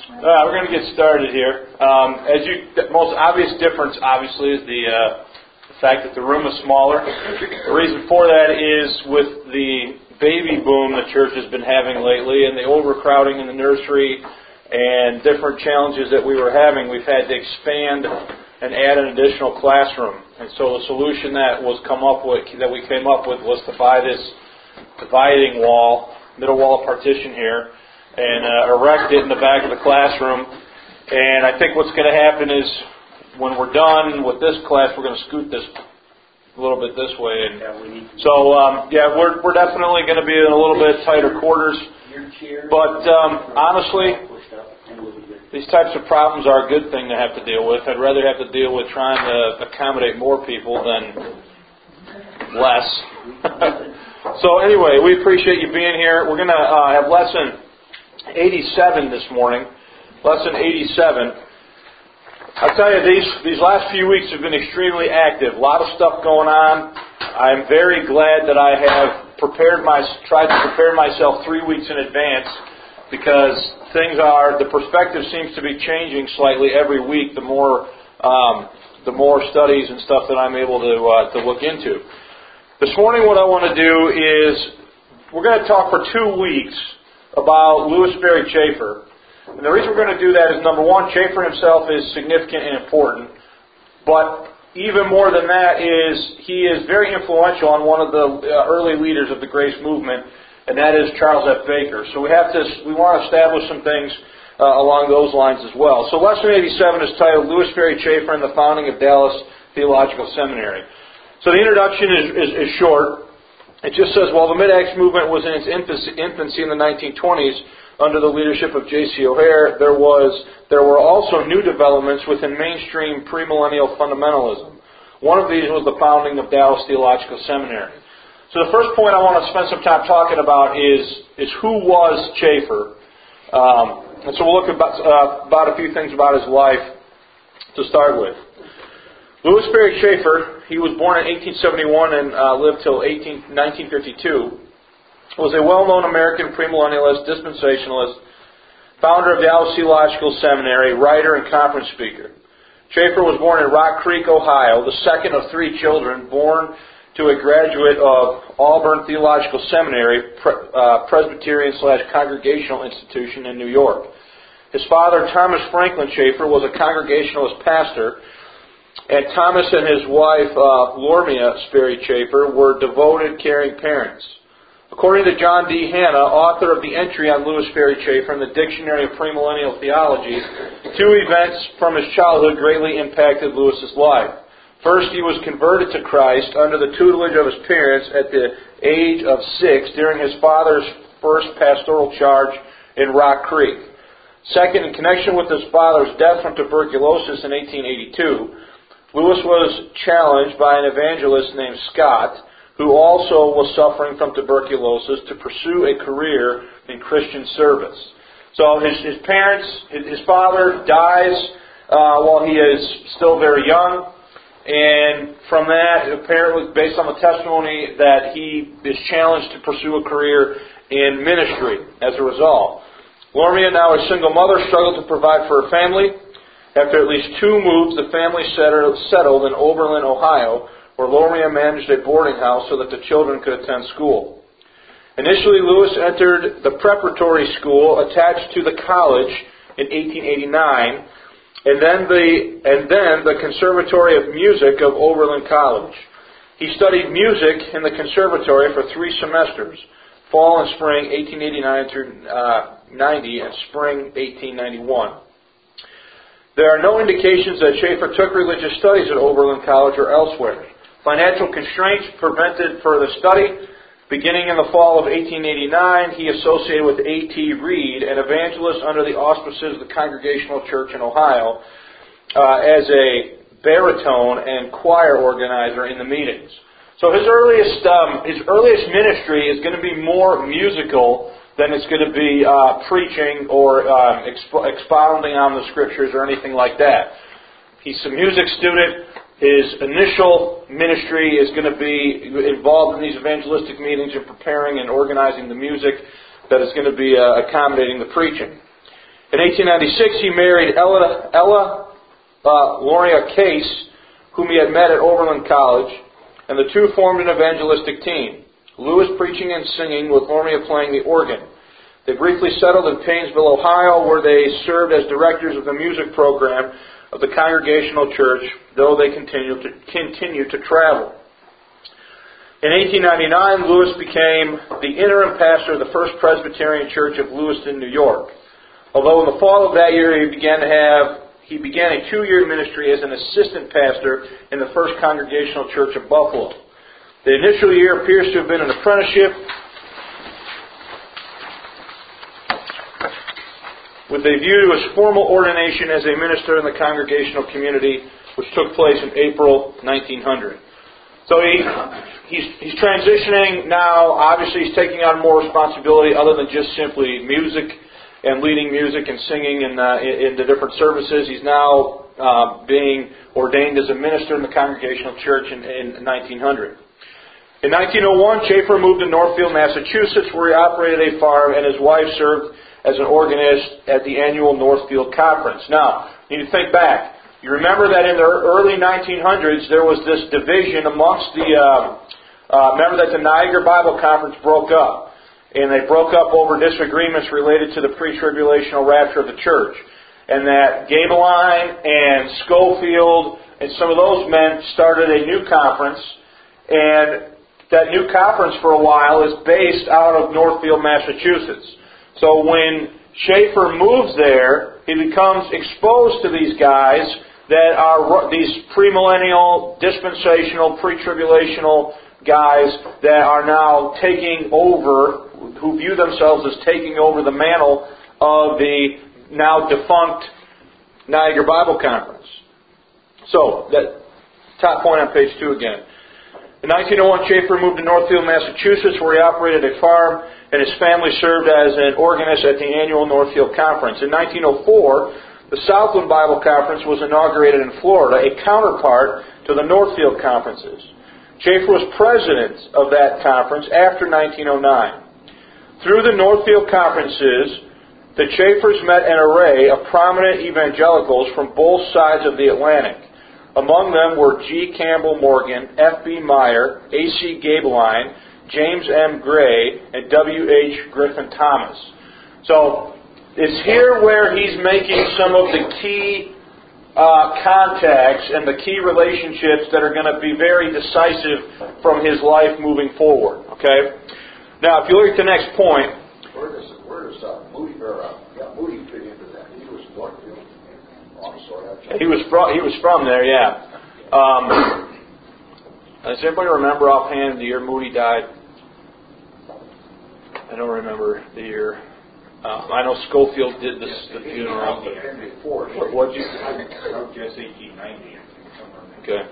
We're going to get started here. The most obvious difference, obviously, is the fact that the room is smaller. The reason for that is with the baby boom the church has been having lately and the overcrowding in the nursery and different challenges that we were having, we've had to expand and add an additional classroom. And so the solution that we came up with was to buy this dividing wall, middle wall partition here, and erect it in the back of the classroom. And I think what's going to happen is when we're done with this class, we're going to scoot this a little bit this way. And so, we're definitely going to be in a little bit tighter quarters. But honestly, these types of problems are a good thing to have to deal with. I'd rather have to deal with trying to accommodate more people than less. So anyway, we appreciate you being here. We're going to have lesson 87 this morning. Lesson 87. I'll tell you, these last few weeks have been extremely active. A lot of stuff going on. I'm very glad that I have tried to prepare myself 3 weeks in advance, because the perspective seems to be changing slightly every week. The more studies and stuff that I'm able to look into. This morning, what I want to do is we're going to talk for 2 weeks about Lewis Sperry Chafer. And the reason we're going to do that is, number one, Chafer himself is significant and important. But even more than that is he is very influential on one of the early leaders of the Grace Movement, and that is Charles F. Baker. So we want to establish some things along those lines as well. So lesson 87 is titled Lewis Sperry Chafer and the Founding of Dallas Theological Seminary. So the introduction is short. It just says, while the Mid-Acts movement was in its infancy in the 1920s, under the leadership of J.C. O'Hare, there were also new developments within mainstream premillennial fundamentalism. One of these was the founding of Dallas Theological Seminary. So the first point I want to spend some time talking about is who was Chafer. And so we'll look about a few things about his life to start with. Louis Sperry Chafer, he was born in 1871 and lived till 1952. Was a well-known American premillennialist, dispensationalist, founder of Dallas Theological Seminary, writer, and conference speaker. Chafer was born in Rock Creek, Ohio, the second of 3 children, born to a graduate of Auburn Theological Seminary, Presbyterian/Congregational institution in New York. His father, Thomas Franklin Chafer, was a Congregationalist pastor, and Thomas and his wife, Lormia Sperry Chafer, were devoted, caring parents. According to John D. Hanna, author of the entry on Lewis Sperry Chafer in the Dictionary of Premillennial Theology, 2 events from his childhood greatly impacted Lewis's life. First, he was converted to Christ under the tutelage of his parents at the age of 6 during his father's first pastoral charge in Rock Creek. Second, in connection with his father's death from tuberculosis in 1882, Lewis was challenged by an evangelist named Scott, who also was suffering from tuberculosis, to pursue a career in Christian service. So his father dies while he is still very young, and from that, apparently, based on the testimony, that he is challenged to pursue a career in ministry as a result. Lormia, now a single mother, struggled to provide for her family. After at least 2 moves, the family settled in Oberlin, Ohio, where Lormia managed a boarding house so that the children could attend school. Initially, Lewis entered the preparatory school attached to the college in 1889, and then the Conservatory of Music of Oberlin College. He studied music in the conservatory for 3 semesters, fall and spring 1889 through 90, and spring 1891. There are no indications that Chafer took religious studies at Oberlin College or elsewhere. Financial constraints prevented further study. Beginning in the fall of 1889, he associated with A.T. Reed, an evangelist under the auspices of the Congregational Church in Ohio, as a baritone and choir organizer in the meetings. So his earliest ministry is going to be more musical than it's going to be preaching or expounding on the Scriptures or anything like that. He's a music student. His initial ministry is going to be involved in these evangelistic meetings and preparing and organizing the music that is going to be accommodating the preaching. In In 1896, he married Ella Loria Case, whom he had met at Oberlin College, and the two formed an evangelistic team, Lewis preaching and singing, with Loria playing the organ. They briefly settled in Painesville, Ohio, where they served as directors of the music program of the Congregational Church, though they continued to travel. In 1899, Lewis became the interim pastor of the First Presbyterian Church of Lewiston, New York. Although in the fall of that year he began a 2-year ministry as an assistant pastor in the First Congregational Church of Buffalo. The initial year appears to have been an apprenticeship with a view to his formal ordination as a minister in the congregational community, which took place in April 1900. So he's transitioning now. Obviously, he's taking on more responsibility other than just simply music and leading music and singing in the different services. He's now being ordained as a minister in the Congregational Church in 1900. In 1901, Chafer moved to Northfield, Massachusetts, where he operated a farm, and his wife served as an organist at the annual Northfield Conference. Now, you need to think back. You remember that in the early 1900s, there was this division amongst remember that the Niagara Bible Conference broke up. And they broke up over disagreements related to the pre-tribulational rapture of the church. And that Gabeline and Schofield and some of those men started a new conference. And that new conference for a while is based out of Northfield, Massachusetts. So when Chafer moves there, he becomes exposed to these guys that are these premillennial, dispensational, pre-tribulational guys that are now taking over, who view themselves as taking over the mantle of the now defunct Niagara Bible Conference. So, that top point on page 2 again. In 1901, Chafer moved to Northfield, Massachusetts, where he operated a farm, and his family served as an organist at the annual Northfield Conference. In 1904, the Southland Bible Conference was inaugurated in Florida, a counterpart to the Northfield Conferences. Chafer was president of that conference after 1909. Through the Northfield Conferences, the Chafers met an array of prominent evangelicals from both sides of the Atlantic. Among them were G. Campbell Morgan, F.B. Meyer, A.C. Gabeline, James M. Gray, and W.H. Griffin Thomas. So, it's here where he's making some of the key contacts and the key relationships that are going to be very decisive from his life moving forward. Okay? Now, if you look at the next point... Where does Moody fit into that? He was Northfield. He was from there, yeah. Does anybody remember offhand the year Moody died? I don't remember the year. I know Schofield did the funeral. What did you say? Just 1890. Okay.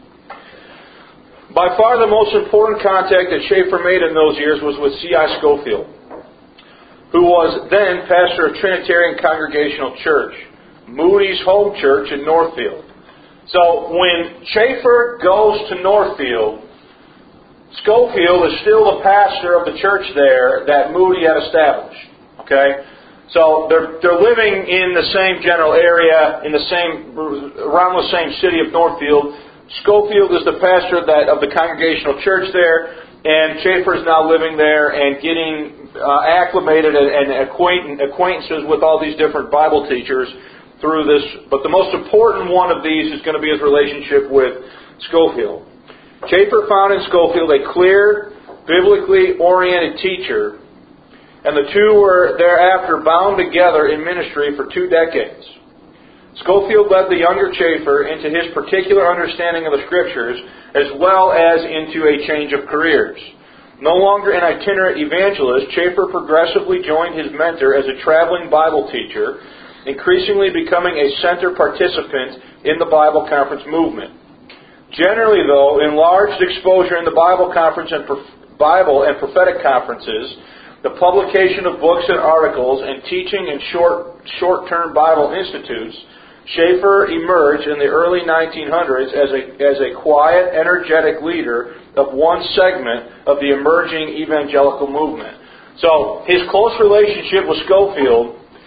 By far the most important contact that Chafer made in those years was with C.I. Schofield, who was then pastor of Trinitarian Congregational Church, Moody's home church in Northfield. So when Chafer goes to Northfield, Schofield is still the pastor of the church there that Moody had established. Okay, so they're living in the same general area, around the same city of Northfield. Schofield is the pastor of the Congregational Church there, and Chafer is now living there and getting acclimated and acquaintances with all these different Bible teachers through this. But the most important one of these is going to be his relationship with Schofield. Chafer found in Schofield a clear, biblically oriented teacher, and the two were thereafter bound together in ministry for 2 decades. Schofield led the younger Chafer into his particular understanding of the Scriptures, as well as into a change of careers. No longer an itinerant evangelist, Chafer progressively joined his mentor as a traveling Bible teacher, increasingly becoming a center participant in the Bible Conference movement. Generally, though, enlarged exposure in the Bible Conference and Bible and prophetic conferences, the publication of books and articles, and teaching in short-term Bible institutes, Chafer emerged in the early 1900s as a quiet, energetic leader of one segment of the emerging evangelical movement. So, his close relationship with Schofield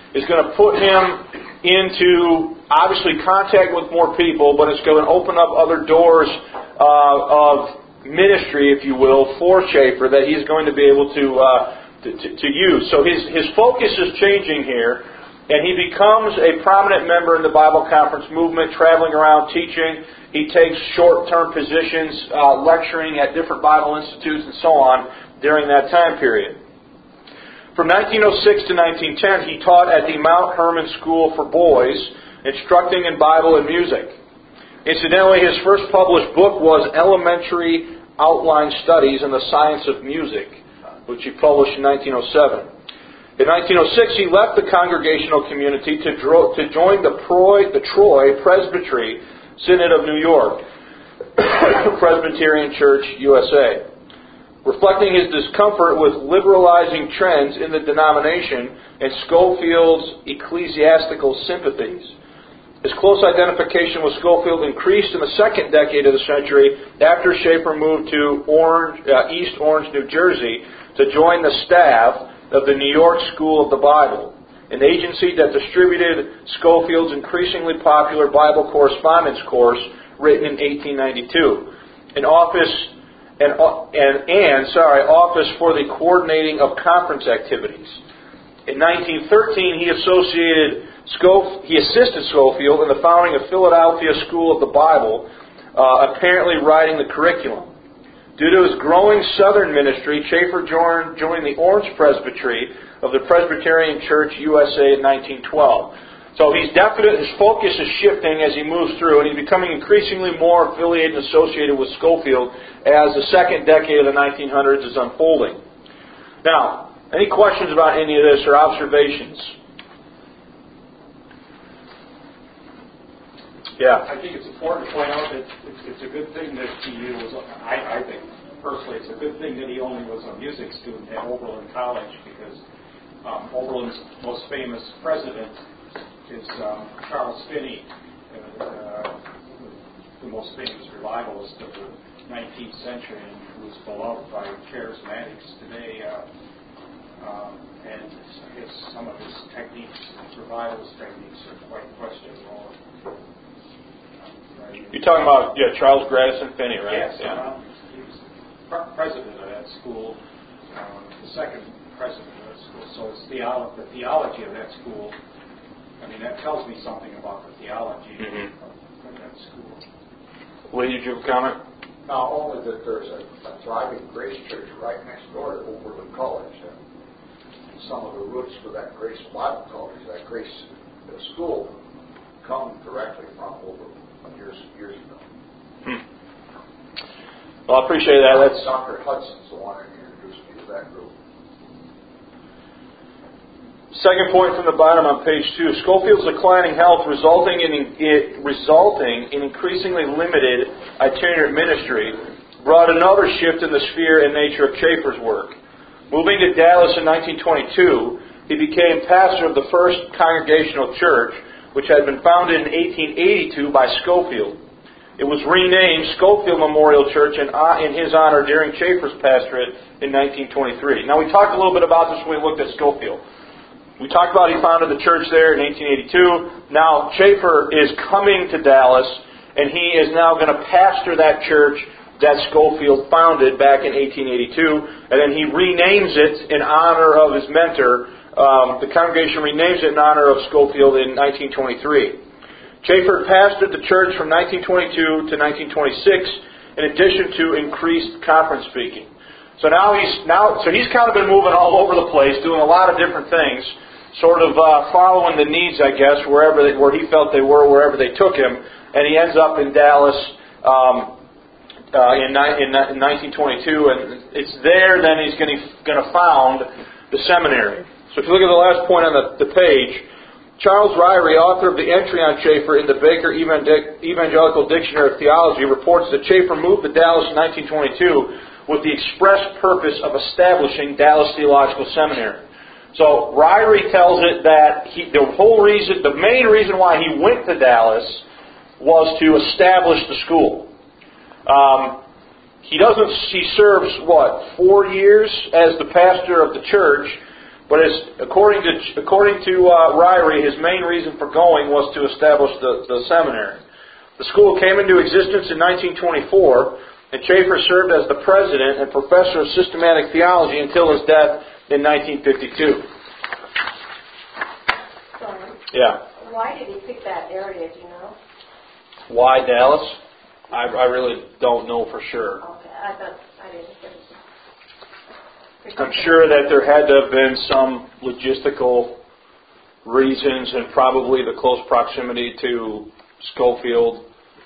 is going to put him into, obviously, contact with more people, but it's going to open up other doors of ministry, if you will, for Chafer that he's going to be able to use. So his focus is changing here, and he becomes a prominent member in the Bible conference movement, traveling around teaching. He takes short-term positions, lecturing at different Bible institutes and so on during that time period. From 1906 to 1910, he taught at the Mount Hermon School for Boys, instructing in Bible and music. Incidentally, his first published book was Elementary Outline Studies in the Science of Music, which he published in 1907. In 1906, he left the congregational community to join the Troy Presbytery Synod of New York, Presbyterian Church, USA. Reflecting his discomfort with liberalizing trends in the denomination and Scofield's ecclesiastical sympathies. His close identification with Scofield increased in the second decade of the century after Chafer moved to East Orange, New Jersey, to join the staff of the New York School of the Bible, an agency that distributed Scofield's increasingly popular Bible correspondence course written in 1892, an office for the coordinating of conference activities. In 1913, he assisted Scofield in the founding of Philadelphia School of the Bible, apparently writing the curriculum. Due to his growing southern ministry, Chafer joined the Orange Presbytery of the Presbyterian Church USA in 1912. So his focus is shifting as he moves through, and he's becoming increasingly more affiliated and associated with Scofield as the second decade of the 1900s is unfolding. Now, any questions about any of this or observations? Yeah. I think it's important to point out that it's a good thing that he was, I think personally, it's a good thing that he only was a music student at Oberlin College, because Oberlin's most famous president is Charles Finney, the most famous revivalist of the 19th century, and who is beloved by charismatics today. And some of his techniques, revivalist techniques, are quite questionable. You're talking about Charles Grandison Finney, right? Yes. He was president of that school, the second president of that school. So it's the theology of that school. I mean, that tells me something about the theology of that school. Lee, did you have a comment? Not only that there's a thriving Grace Church right next door to Oberlin College, and some of the roots for that Grace Bible College, that Grace School, come directly from Oberlin years ago. Well, I appreciate that. That's Dr. Hudson's the one who introduced me to that group. Second point from the bottom on page 2. Scofield's declining health resulting in increasingly limited itinerant ministry brought another shift in the sphere and nature of Chafer's work. Moving to Dallas in 1922, he became pastor of the First Congregational Church, which had been founded in 1882 by Scofield. It was renamed Scofield Memorial Church in his honor during Chafer's pastorate in 1923. Now, we talked a little bit about this when we looked at Scofield. We talked about he founded the church there in 1882. Now, Chafer is coming to Dallas, and he is now going to pastor that church that Scofield founded back in 1882, and then he renames it in honor of his mentor. The congregation renames it in honor of Scofield in 1923. Chafer pastored the church from 1922 to 1926, in addition to increased conference speaking. So he's kind of been moving all over the place, doing a lot of different things, sort of following the needs, I guess, where he felt they were, wherever they took him, and he ends up in Dallas in 1922, and it's there then he's going to found the seminary. So if you look at the last point on the page, Charles Ryrie, author of the entry on Chafer in the Baker Evangelical Dictionary of Theology, reports that Chafer moved to Dallas in 1922 with the express purpose of establishing Dallas Theological Seminary. So Ryrie tells it that the main reason why he went to Dallas was to establish the school. He serves 4 years as the pastor of the church, But according to Ryrie, his main reason for going was to establish the seminary. The school came into existence in 1924, and Chafer served as the president and professor of systematic theology until his death in 1952. Sorry. Yeah. Why did he pick that area, do you know? Why Dallas? I really don't know for sure. Okay, I didn't think so. I'm sure that there had to have been some logistical reasons, and probably the close proximity to Schofield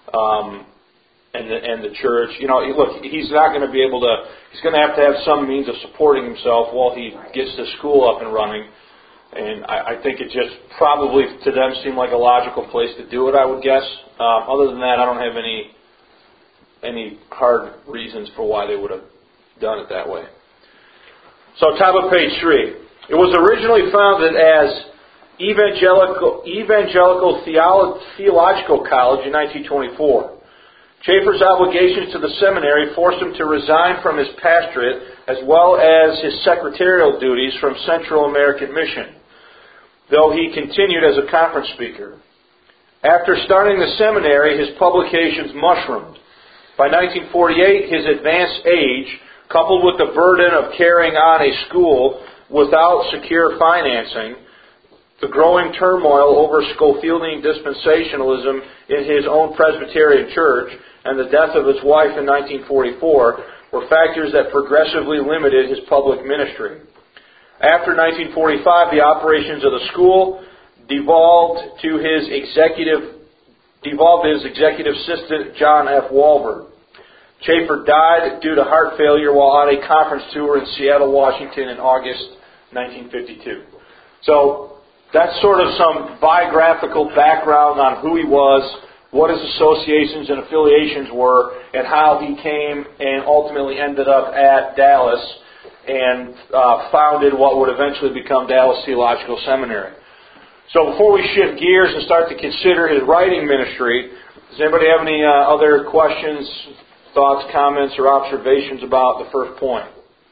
and the church. You know, look, he's not going to be able to. He's going to have some means of supporting himself while he gets the school up and running. And I think it just probably to them seemed like a logical place to do it, I would guess. Other than that, I don't have any hard reasons for why they would have done it that way. So, top of page 3. It was originally founded as Evangelical Theological College in 1924. Chafer's obligations to the seminary forced him to resign from his pastorate as well as his secretarial duties from Central American Mission, though he continued as a conference speaker. After starting the seminary, his publications mushroomed. By 1948, his advanced age, coupled with the burden of carrying on a school without secure financing, the growing turmoil over Schofieldian dispensationalism in his own Presbyterian church, and the death of his wife in 1944 were factors that progressively limited his public ministry. After 1945, the operations of the school devolved his executive assistant, John F. Walver. Chafer died due to heart failure while on a conference tour in Seattle, Washington in August 1952. So that's sort of some biographical background on who he was, what his associations and affiliations were, and how he came and ultimately ended up at Dallas and founded what would eventually become Dallas Theological Seminary. So before we shift gears and start to consider his writing ministry, does anybody have any other questions, thoughts, comments, or observations about the first point?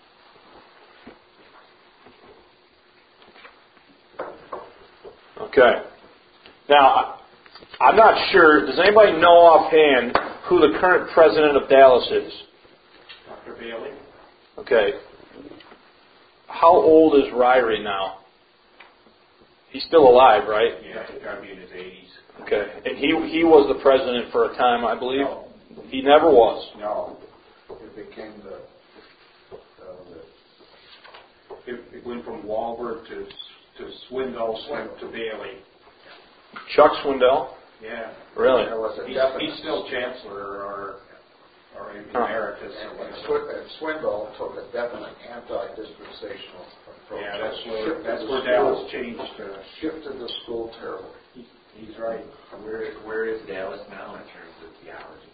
Okay. Now, I'm not sure. Does anybody know offhand who the current president of Dallas is? Dr. Bailey. Okay. How old is Ryrie now? He's still alive, right? Yeah, he's got to be in his 80s. Okay. And he was the president for a time, I believe? No. He never was. No. It became It went from Walber to Swindell to Bailey. Chuck Swindell? Yeah. Really? there was a He's definite. still chancellor or emeritus. And Swindell took a definite anti-dispensational approach. Yeah, that's where Dallas changed. Shifted the school terribly. He's right. Where is Dallas now in terms of theology?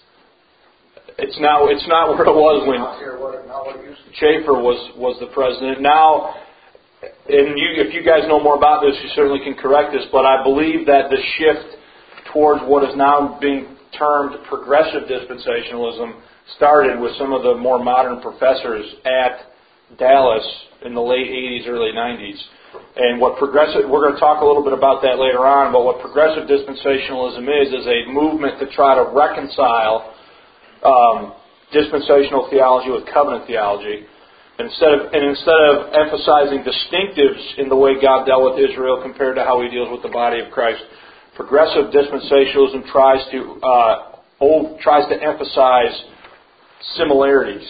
It's not where it was when Not what it used to be. Chafer was the president. Now, and if you guys know more about this, you certainly can correct this, but I believe that the shift towards what is now being termed progressive dispensationalism started with some of the more modern professors at Dallas in the late 80s, early 90s. And we're going to talk a little bit about that later on, but what progressive dispensationalism is a movement to try to reconcile dispensational theology with covenant theology. Instead of emphasizing distinctives in the way God dealt with Israel compared to how He deals with the body of Christ, progressive dispensationalism tries to emphasize similarities.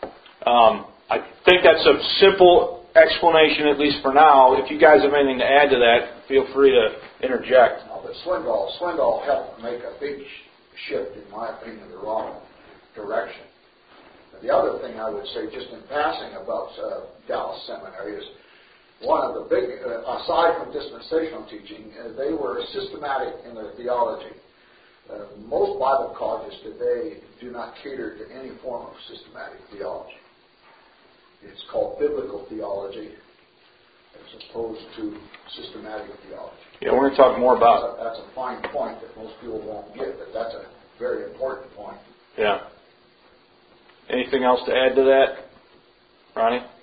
I think that's a simple explanation, at least for now. If you guys have anything to add to that, feel free to interject. But Swindell helped make a big shift, in my opinion, in the wrong direction. The other thing I would say, just in passing about Dallas Seminary, is one of the big, aside from dispensational teaching, they were systematic in their theology. Most Bible colleges today do not cater to any form of systematic theology. It's called biblical theology as opposed to systematic theology. Yeah, we're going to talk more about. That's a fine point that most people won't get, but that's a very important point. Yeah. Anything else to add to that, Ronnie?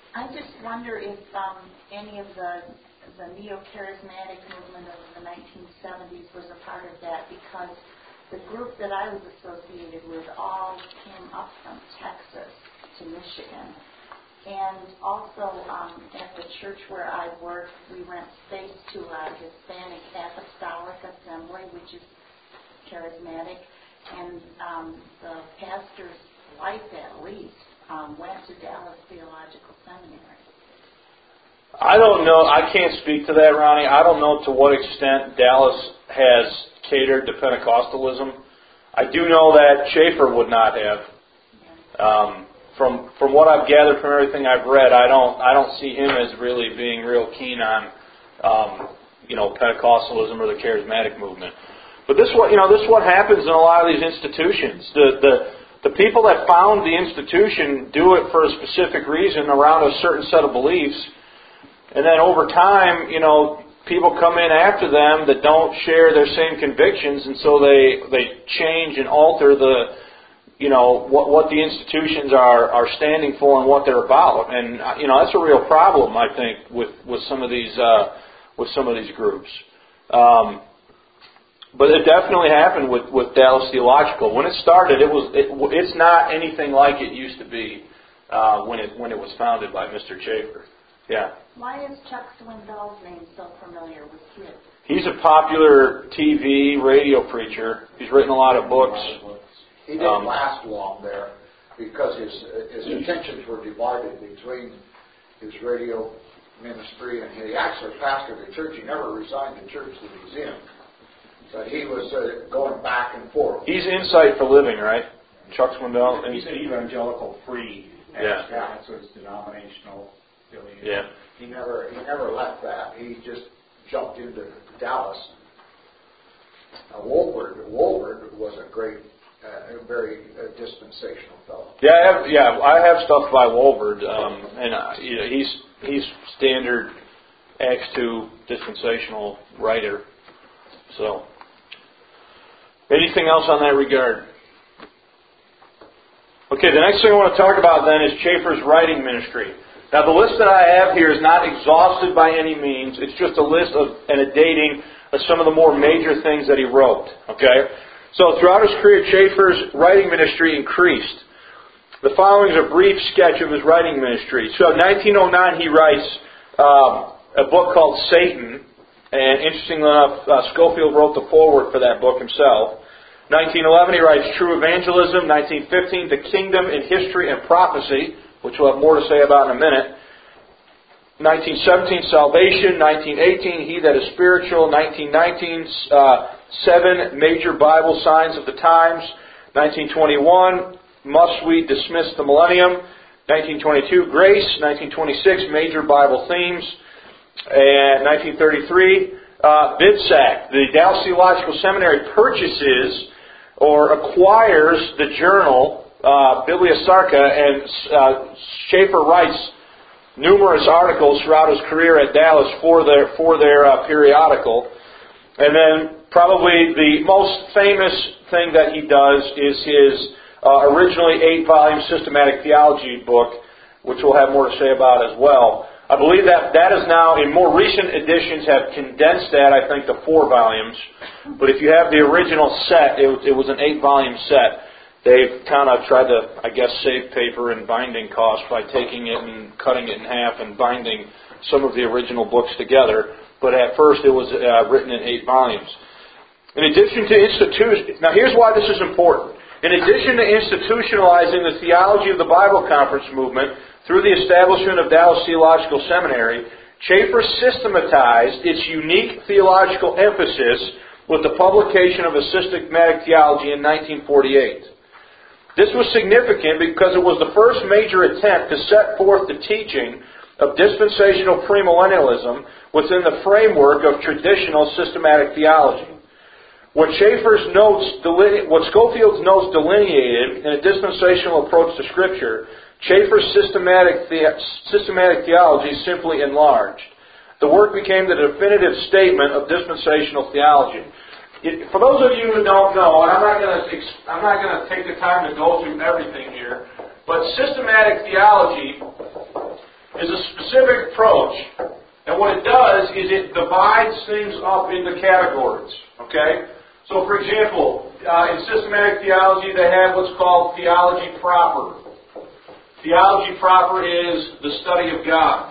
I just wonder if any of the neo-charismatic movement of the 1970s was a part of that, because the group that I was associated with all came up from Texas to Michigan. And also at the church where I worked, we rent space to a Hispanic Apostolic Assembly, which is charismatic. And the pastor's wife, at least, went to Dallas Theological Seminary. I don't know. I can't speak to that, Ronnie. I don't know to what extent Dallas has catered to Pentecostalism. I do know that Schaefer would not have. From what I've gathered from everything I've read, I don't see him as really being real keen on Pentecostalism or the charismatic movement. But this is what happens in a lot of these institutions. The people that found the institution do it for a specific reason around a certain set of beliefs. And then over time, people come in after them that don't share their same convictions, and so they change and alter what the institutions are standing for and what they're about. And that's a real problem, I think, with some of these groups. But it definitely happened with Dallas Theological. When it started, it's not anything like it used to be when it was founded by Mr. Schaefer. Yeah. Why is Chuck Swindoll's name so familiar with kids? He's a popular TV, radio preacher. He's written a lot of books. He didn't last long there because his attentions were divided between his radio ministry, and he actually pastored the church. He never resigned the church that he's in. But he was going back and forth. He's Insight for Living, right? Chuck Swindoll. He's an evangelical free. Yeah. That's his denominational affiliation. Yeah. He never left that. He just jumped into Dallas. Wolford was a great, very dispensational fellow. Yeah, I have stuff by Wolford, and he's standard Acts 2 dispensational writer. So, anything else on that regard? Okay, the next thing I want to talk about then is Schaefer's writing ministry. Now, the list that I have here is not exhaustive by any means. It's just a list and a dating of some of the more major things that he wrote. Okay? So, throughout his career, Schaefer's writing ministry increased. The following is a brief sketch of his writing ministry. So, in 1909, he writes a book called Satan. And interestingly enough, Scofield wrote the foreword for that book himself. 1911, he writes True Evangelism. 1915, The Kingdom in History and Prophecy, which we'll have more to say about in a minute. 1917, Salvation. 1918, He That Is Spiritual. 1919, 7 Major Bible Signs of the Times. 1921, Must We Dismiss the Millennium? 1922, Grace. 1926, Major Bible Themes. And 1933, BIBSAC. The Dallas Theological Seminary purchases or acquires the journal Biblia Sarca, and Schaefer writes numerous articles throughout his career at Dallas for their periodical. And then probably the most famous thing that he does is his originally 8-volume systematic theology book, which we'll have more to say about as well. I believe that is now, in more recent editions, have condensed that, I think, to 4 volumes. But if you have the original set, it was an 8-volume set. They've kind of tried to, I guess, save paper and binding costs by taking it and cutting it in half and binding some of the original books together. But at first it was written in 8 volumes. In addition to now here's why this is important. In addition to institutionalizing the theology of the Bible Conference movement through the establishment of Dallas Theological Seminary, Schaefer systematized its unique theological emphasis with the publication of a systematic theology in 1948. This was significant because it was the first major attempt to set forth the teaching of dispensational premillennialism within the framework of traditional systematic theology. What Schofield's notes delineated in a dispensational approach to Scripture, Schaefer's systematic theology simply enlarged. The work became the definitive statement of dispensational theology. For those of you who don't know, and I'm not going to take the time to go through everything here, but systematic theology is a specific approach. And what it does is it divides things up into categories. Okay? So, for example, in systematic theology, they have what's called theology proper. Theology proper is the study of God.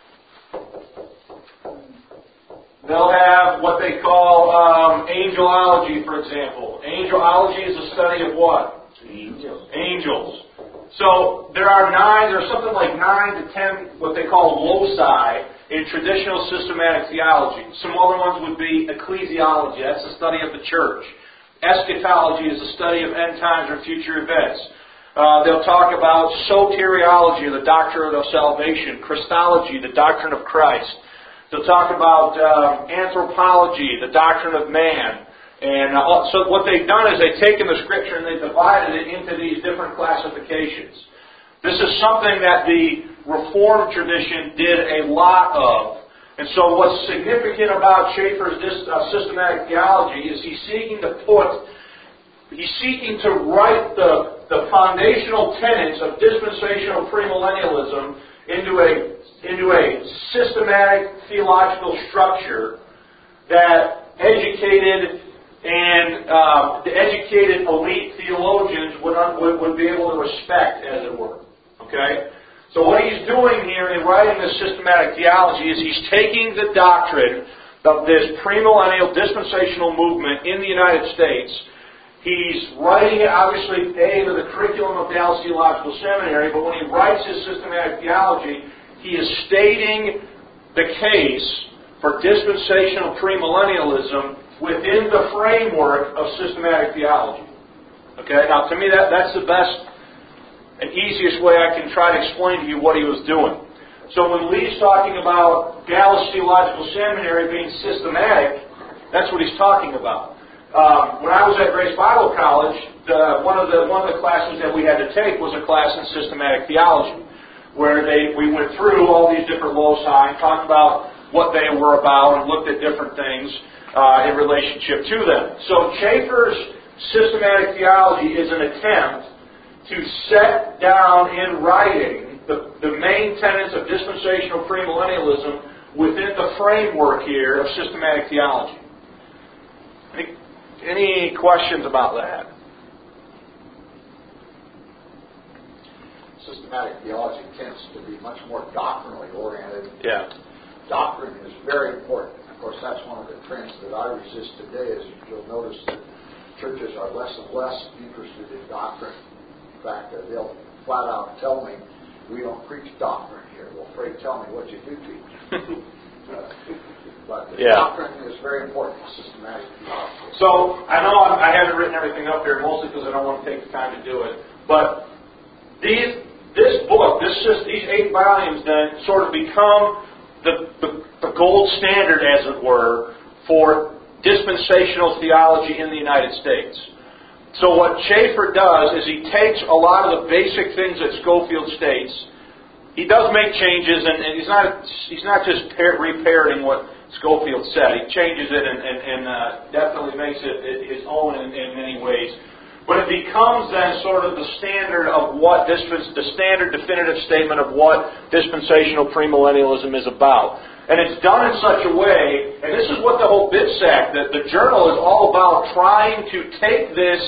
They'll have what they call angelology, for example. Angelology is a study of what? Angels. So there's something like 9 to 10 what they call loci in traditional systematic theology. Some other ones would be ecclesiology. That's the study of the church. Eschatology is the study of end times or future events. They'll talk about soteriology, the doctrine of salvation. Christology, the doctrine of Christ. They'll talk about anthropology, the doctrine of man. And so what they've done is they've taken the Scripture and they've divided it into these different classifications. This is something that the Reformed tradition did a lot of. And so what's significant about Schaeffer's systematic theology is he's seeking to write the foundational tenets of dispensational premillennialism into a systematic theological structure that educated elite theologians would be able to respect, as it were. Okay? So what he's doing here in writing this systematic theology is he's taking the doctrine of this premillennial dispensational movement in the United States. He's writing it, obviously, into the curriculum of Dallas Theological Seminary, but when he writes his systematic theology, he is stating the case for dispensational premillennialism within the framework of systematic theology. Okay? Now, to me, that's the best and easiest way I can try to explain to you what he was doing. So when Lee's talking about Dallas Theological Seminary being systematic, that's what he's talking about. When I was at Grace Bible College, one of the classes that we had to take was a class in systematic theology, where we went through all these different loci and talked about what they were about and looked at different things in relationship to them. So Schaeffer's systematic theology is an attempt to set down in writing the main tenets of dispensational premillennialism within the framework here of systematic theology. Any questions about that? Systematic theology tends to be much more doctrinally oriented. Yeah. Doctrine is very important. Of course, that's one of the trends that I resist today, is you'll notice that churches are less and less interested in doctrine. In fact, they'll flat out tell me, we don't preach doctrine here. Well, pray tell me what you do teach. But doctrine is very important to systematic theology. So, I know I haven't written everything up here, mostly because I don't want to take the time to do it. But these 8 volumes then sort of become the gold standard, as it were, for dispensational theology in the United States. So what Schaeffer does is he takes a lot of the basic things that Scofield states. He does make changes, and he's not just reparroting what Scofield said. He changes it and definitely makes it his own in many ways. But it becomes then sort of the standard of the standard definitive statement of what dispensational premillennialism is about. And it's done in such a way, and this is what the whole BITSAC, the journal is all about, trying to take this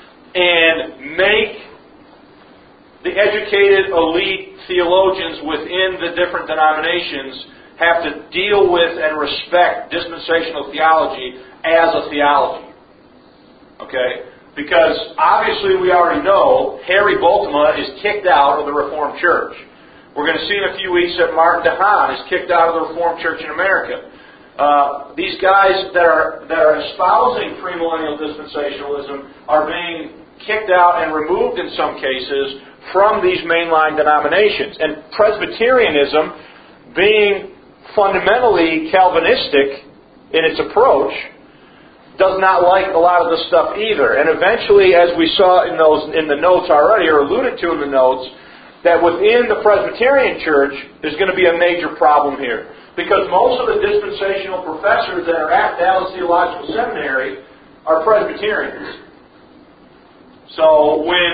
and make the educated elite theologians within the different denominations have to deal with and respect dispensational theology as a theology. Okay? Because obviously we already know Harry Bultema is kicked out of the Reformed Church. We're going to see in a few weeks that Martin DeHaan is kicked out of the Reformed Church in America. These guys that are espousing premillennial dispensationalism are being kicked out and removed in some cases from these mainline denominations. And Presbyterianism, being fundamentally Calvinistic in its approach, does not like a lot of this stuff either. And eventually, as we saw in the notes already, or alluded to in the notes, that within the Presbyterian Church, there's going to be a major problem here. Because most of the dispensational professors that are at Dallas Theological Seminary are Presbyterians. So when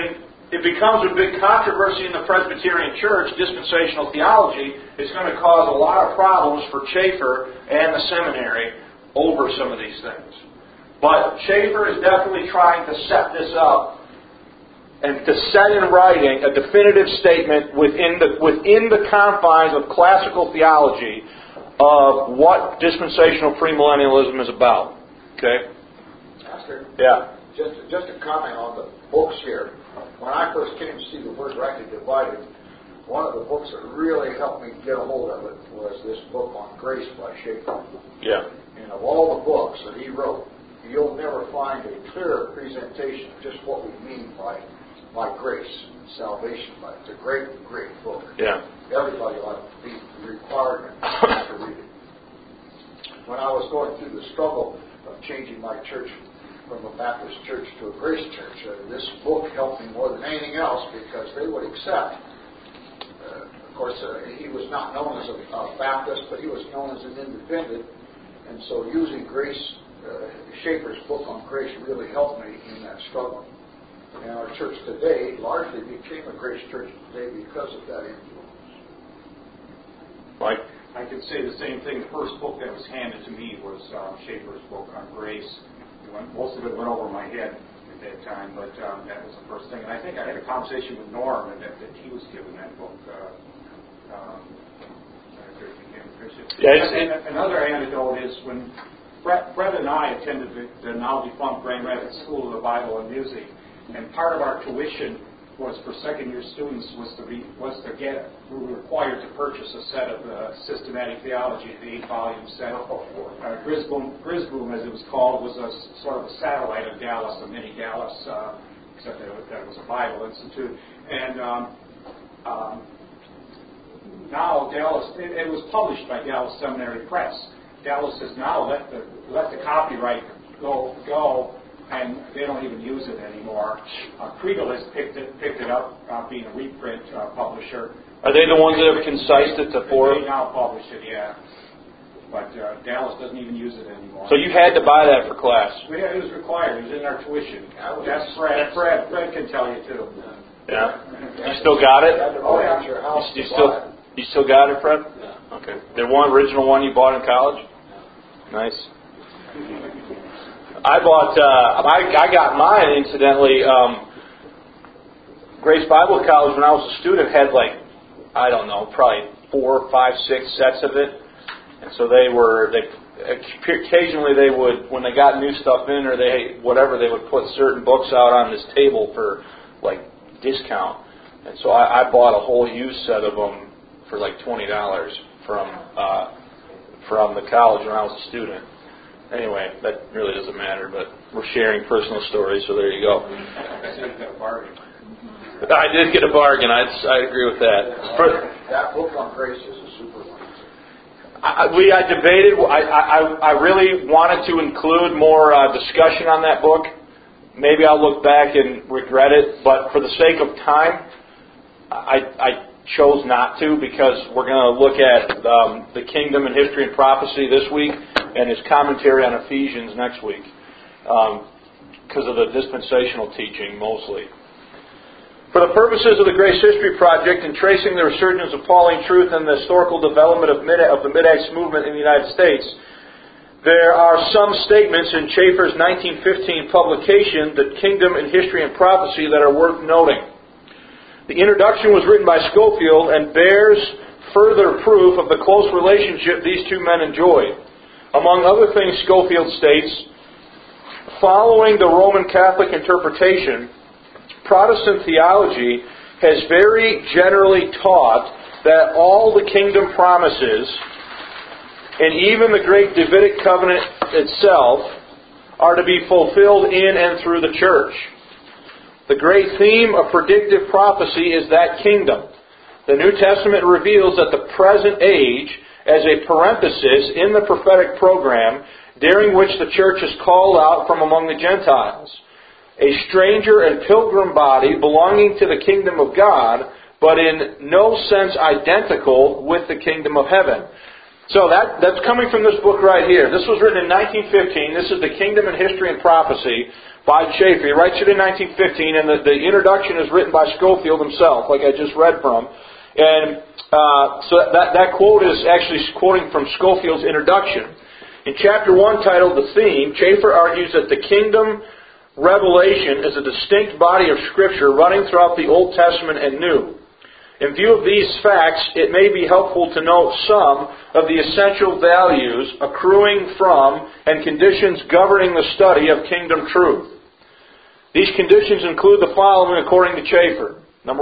it becomes a big controversy in the Presbyterian Church, dispensational theology, it's going to cause a lot of problems for Chafer and the seminary over some of these things. But Chafer is definitely trying to set this up and to set in writing a definitive statement within the confines of classical theology of what dispensational premillennialism is about. Okay? Pastor? Yeah. Just a comment on the books here. When I first came to see the Word Rightly Divided, one of the books that really helped me get a hold of it was this book on grace by Schaeffer. Yeah. And of all the books that he wrote, you'll never find a clearer presentation of just what we mean by grace, salvation. It's a great, great book. Yeah. Everybody ought to be required to read it. When I was going through the struggle of changing my church from a Baptist church to a grace church, this book helped me more than anything else because they would accept. Of course, he was not known as a Baptist, but he was known as an independent. And so using grace, Schaeffer's book on grace really helped me in that struggle. And our church today largely became a grace church today because of that influence. Mike? I could say the same thing. The first book that was handed to me was Schaeffer's book on grace. Most of it went over my head at that time, but that was the first thing. And I think I had a conversation with Norm and that he was given that book. Another anecdote is when Brett and I attended the now defunct Grand Rapids School of the Bible and Music, and part of our tuition was for second-year students we were required to purchase a set of Systematic Theology, the 8-volume set. Grisboom, as it was called, was a sort of a satellite of Dallas, a mini Dallas, except that it was a Bible Institute. And now Dallas, it was published by Dallas Seminary Press. Dallas has now let the copyright go, and they don't even use it anymore. Kriegel has picked it up, being a reprint publisher. Are they the ones that have concised it to 4? They now publish it, yeah. But Dallas doesn't even use it anymore. So you had to buy that for class? It was required. It was in our tuition. That's Fred. Fred can tell you, too. Yeah. You still got it? Oh, yeah. You still got it, Fred? Yeah. Okay. The original one you bought in college? Nice. I got mine, incidentally. Grace Bible College, when I was a student, had probably 4, 5, 6 sets of it. And so occasionally they would, when they got new stuff in or they would put certain books out on this table for discount. And so I bought a whole used set of them for $20 from the college when I was a student. Anyway, that really doesn't matter, but we're sharing personal stories, so there you go. I did get a bargain. I agree with that. That book on grace is a super one. I debated. I really wanted to include more discussion on that book. Maybe I'll look back and regret it, but for the sake of time, I chose not to because we're going to look at the kingdom and history and prophecy this week and his commentary on Ephesians next week because of the dispensational teaching mostly. For the purposes of the Grace History Project in tracing the resurgence of Pauline truth and the historical development of the Mid-Acts movement in the United States, there are some statements in Chafer's 1915 publication, The Kingdom and History and Prophecy, that are worth noting. The introduction was written by Scofield and bears further proof of the close relationship these two men enjoyed. Among other things, Scofield states, following the Roman Catholic interpretation, Protestant theology has very generally taught that all the kingdom promises, and even the great Davidic covenant itself, are to be fulfilled in and through the church. The great theme of predictive prophecy is that kingdom. The New Testament reveals that the present age, as a parenthesis in the prophetic program, during which the church is called out from among the Gentiles, a stranger and pilgrim body belonging to the kingdom of God, but in no sense identical with the kingdom of heaven. So that's coming from this book right here. This was written in 1915. This is The Kingdom and History and Prophecy by Chafer. He writes it in 1915, and the introduction is written by Scofield himself, like I just read from. And so that quote is actually quoting from Scofield's introduction. In chapter 1, titled The Theme, Chafer argues that the kingdom revelation is a distinct body of Scripture running throughout the Old Testament and New. In view of these facts, it may be helpful to note some of the essential values accruing from and conditions governing the study of kingdom truth. These conditions include the following according to Chafer. Number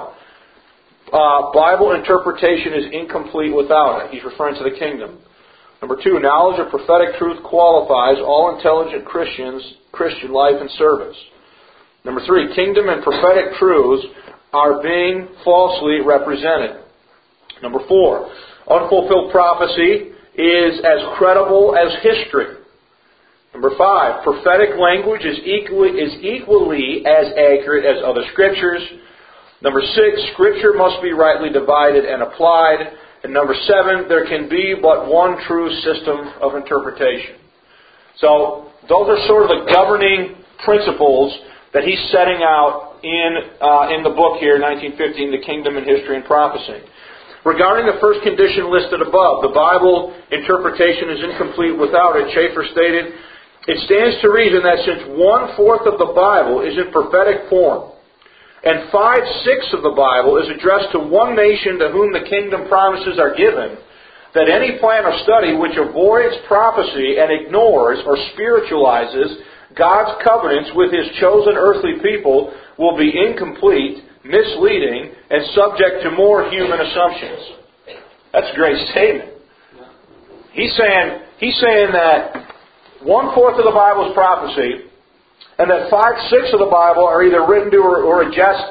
1, Bible interpretation is incomplete without it. He's referring to the kingdom. Number 2, knowledge of prophetic truth qualifies all intelligent Christian life and service. Number 3, kingdom and prophetic truths are being falsely represented. Number 4, unfulfilled prophecy is as credible as history. Number 5, prophetic language is equally as accurate as other scriptures. Number 6, Scripture must be rightly divided and applied. And number 7, there can be but one true system of interpretation. So those are sort of the governing principles that he's setting out in the book here, 1915, The Kingdom and History and Prophecy. Regarding the first condition listed above, the Bible interpretation is incomplete without it, Chafer stated, it stands to reason that since 1/4 of the Bible is in prophetic form, and 5/6 of the Bible is addressed to one nation to whom the kingdom promises are given, that any plan or study which avoids prophecy and ignores or spiritualizes God's covenants with His chosen earthly people will be incomplete, misleading, and subject to more human assumptions. That's a great statement. He's saying that 1/4 of the Bible is prophecy, and that 5/6 of the Bible are either written to or addressed,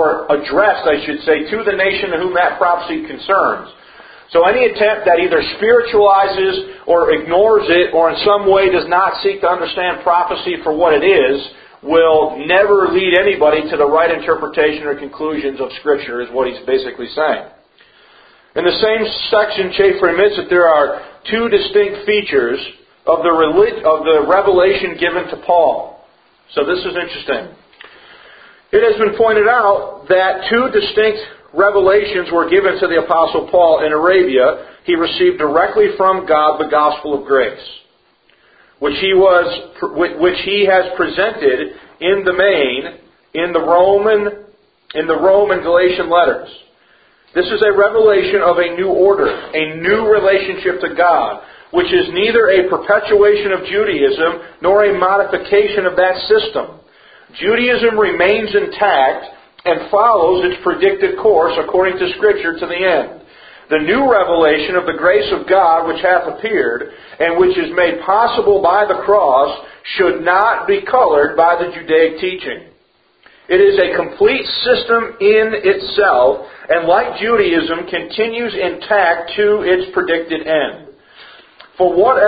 I should say, to the nation to whom that prophecy concerns. So any attempt that either spiritualizes or ignores it or in some way does not seek to understand prophecy for what it is will never lead anybody to the right interpretation or conclusions of Scripture, is what he's basically saying. In the same section, Chafer admits that there are two distinct features of the revelation given to Paul. So this is interesting. It has been pointed out that two distinct revelations were given to the Apostle Paul in Arabia. He received directly from God the gospel of grace, which he has presented in the main in the Roman and Galatian letters. This is a revelation of a new order, a new relationship to God, which is neither a perpetuation of Judaism nor a modification of that system. Judaism remains intact and follows its predicted course according to Scripture to the end. The new revelation of the grace of God which hath appeared, and which is made possible by the cross, should not be colored by the Judaic teaching. It is a complete system in itself, and like Judaism, continues intact to its predicted end. For what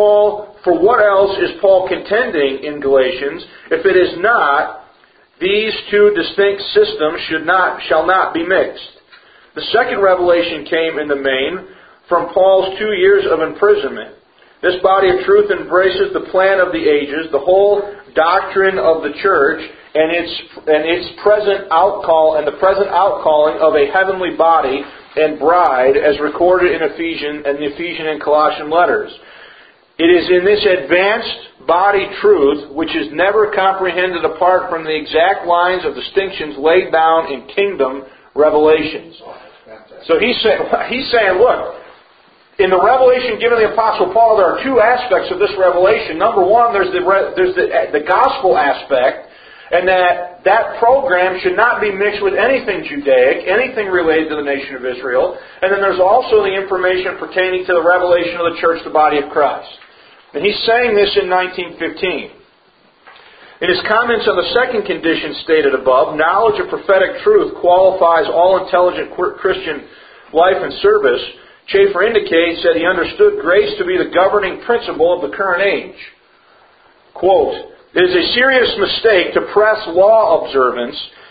else is Paul contending in Galatians, if it is not, these two distinct systems shall not be mixed? The second revelation came in the main from Paul's 2 years of imprisonment. This body of truth embraces the plan of the ages, the whole doctrine of the church, and its present outcall and the present outcalling of a heavenly body and bride, as recorded in the Ephesian and Colossian letters. It is in this advanced body truth, which is never comprehended apart from the exact lines of distinctions laid down in kingdom revelations. So he's saying, look, in the revelation given to the Apostle Paul, there are two aspects of this revelation. Number one, there's the gospel aspect, and that program should not be mixed with anything Judaic, anything related to the nation of Israel. And then there's also the information pertaining to the revelation of the church, the body of Christ. And he's saying this in 1915. In his comments on the second condition stated above, knowledge of prophetic truth qualifies all intelligent Christian life and service, Chafer indicates that he understood grace to be the governing principle of the current age. Quote, it is a serious mistake to press law observance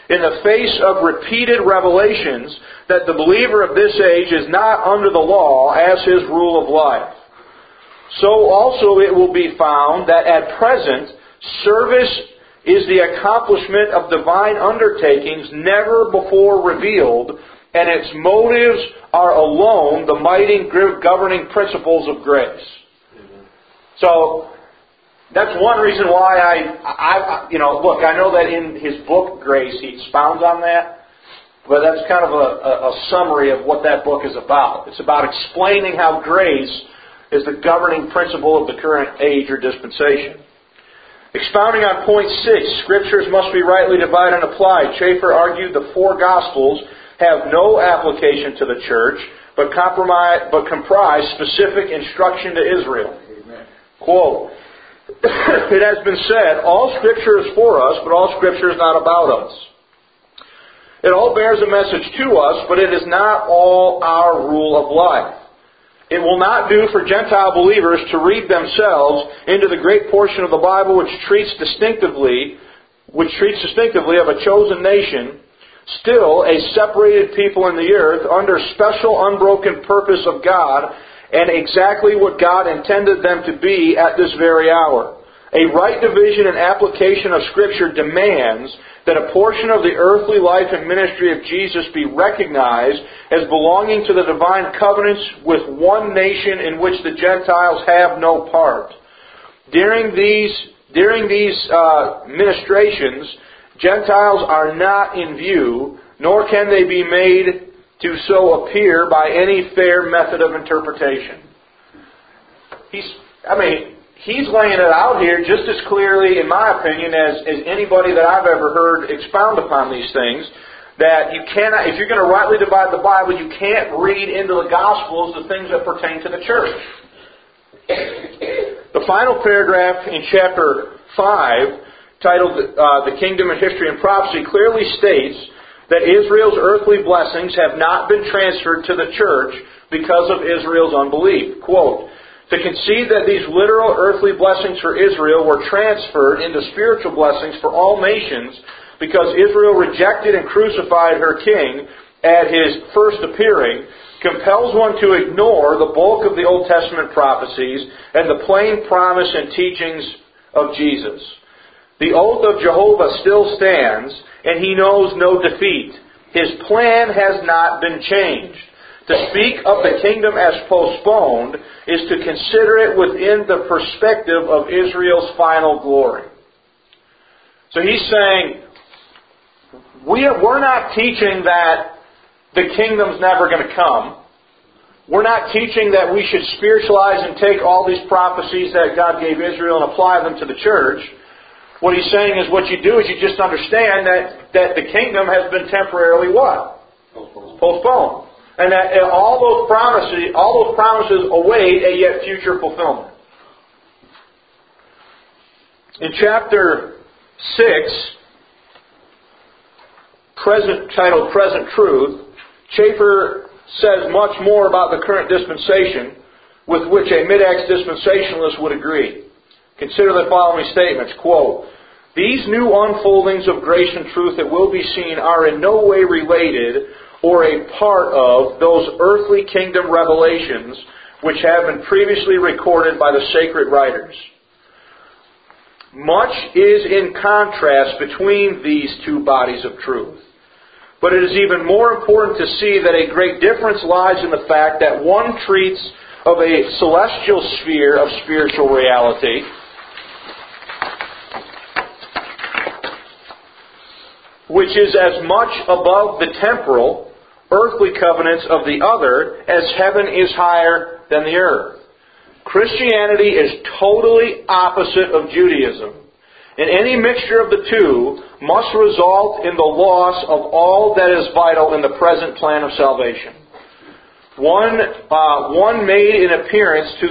in the face of repeated revelations that the believer of this age is not under the law as his rule of life. So also it will be found that at present, service is the accomplishment of divine undertakings never before revealed, and its motives are alone the mighty governing principles of grace. So, that's one reason why I know that in his book, Grace, he expounds on that, but that's kind of a summary of what that book is about. It's about explaining how grace is the governing principle of the current age or dispensation. Expounding on point 6, Scriptures must be rightly divided and applied. Schaeffer argued the 4 Gospels have no application to the church, but comprise specific instruction to Israel. Amen. Quote, it has been said, all Scripture is for us, but all Scripture is not about us. It all bears a message to us, but it is not all our rule of life. It will not do for Gentile believers to read themselves into the great portion of the Bible which treats distinctively of a chosen nation, still a separated people in the earth, under special unbroken purpose of God, and exactly what God intended them to be at this very hour. A right division and application of Scripture demands that a portion of the earthly life and ministry of Jesus be recognized as belonging to the divine covenants with one nation in which the Gentiles have no part. During these ministrations, Gentiles are not in view, nor can they be made to so appear by any fair method of interpretation. He's laying it out here just as clearly, in my opinion, as anybody that I've ever heard expound upon these things, that you cannot, if you're going to rightly divide the Bible, you can't read into the Gospels the things that pertain to the church. The final paragraph in chapter 5, titled The Kingdom and History and Prophecy, clearly states that Israel's earthly blessings have not been transferred to the church because of Israel's unbelief. Quote, to concede that these literal earthly blessings for Israel were transferred into spiritual blessings for all nations because Israel rejected and crucified her king at his first appearing compels one to ignore the bulk of the Old Testament prophecies and the plain promise and teachings of Jesus. The oath of Jehovah still stands, and He knows no defeat. His plan has not been changed. To speak of the kingdom as postponed is to consider it within the perspective of Israel's final glory. So he's saying, we're not teaching that the kingdom's never going to come. We're not teaching that we should spiritualize and take all these prophecies that God gave Israel and apply them to the church. What he's saying is what you do is you just understand that the kingdom has been temporarily what? Postponed. And that all those promises await a yet future fulfillment. In chapter 6, titled Present Truth, Schaeffer says much more about the current dispensation with which a mid-Acts dispensationalist would agree. Consider the following statements, quote, these new unfoldings of grace and truth that will be seen are in no way related or a part of those earthly kingdom revelations which have been previously recorded by the sacred writers. Much is in contrast between these two bodies of truth. But it is even more important to see that a great difference lies in the fact that one treats of a celestial sphere of spiritual reality, which is as much above the temporal, earthly covenants of the other as heaven is higher than the earth. Christianity is totally opposite of Judaism, and any mixture of the two must result in the loss of all that is vital in the present plan of salvation. One made an appearance to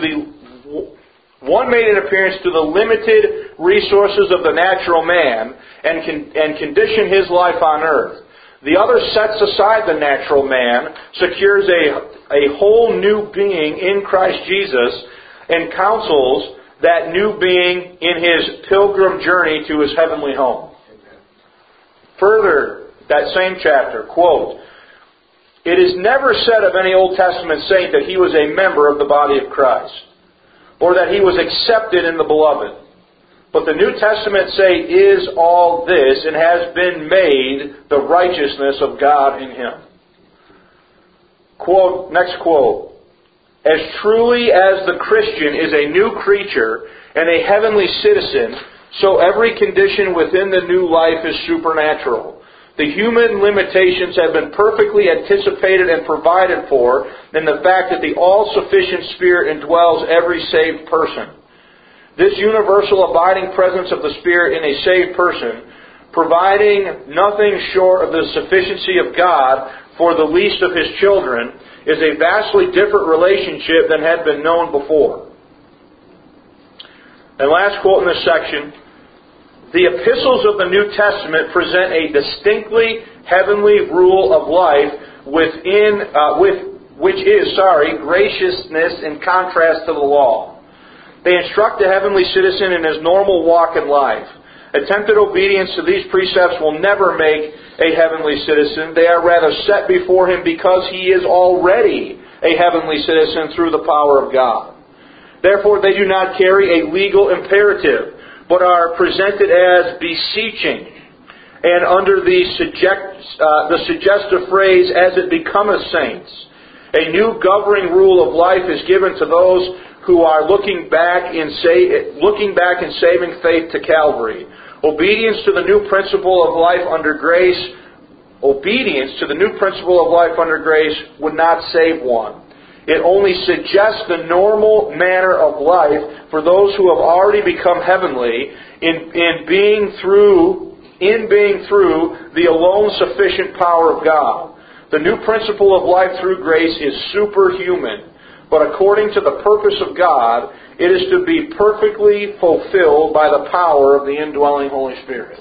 the limited resources of the natural man and condition his life on earth. The other sets aside the natural man, secures a whole new being in Christ Jesus, and counsels that new being in his pilgrim journey to his heavenly home. Further, that same chapter, quote, "It is never said of any Old Testament saint that he was a member of the body of Christ, or that he was accepted in the Beloved. But the New Testament say is all this, and has been made the righteousness of God in him." Quote, next quote, "As truly as the Christian is a new creature and a heavenly citizen, so every condition within the new life is supernatural. The human limitations have been perfectly anticipated and provided for in the fact that the all-sufficient Spirit indwells every saved person. This universal abiding presence of the Spirit in a saved person, providing nothing short of the sufficiency of God for the least of His children, is a vastly different relationship than had been known before." And last quote in this section, "The epistles of the New Testament present a distinctly heavenly rule of life which is graciousness in contrast to the law. They instruct the heavenly citizen in his normal walk in life. Attempted obedience to these precepts will never make a heavenly citizen. They are rather set before him because he is already a heavenly citizen through the power of God. Therefore, they do not carry a legal imperative, but are presented as beseeching, and under the suggestive phrase, as it becometh saints. A new governing rule of life is given to those who are looking back in saving faith to Calvary. Obedience to the new principle of life under grace would not save one. It only suggests the normal manner of life for those who have already become heavenly in being through the alone sufficient power of God. The new principle of life through grace is superhuman, but according to the purpose of God, it is to be perfectly fulfilled by the power of the indwelling Holy Spirit."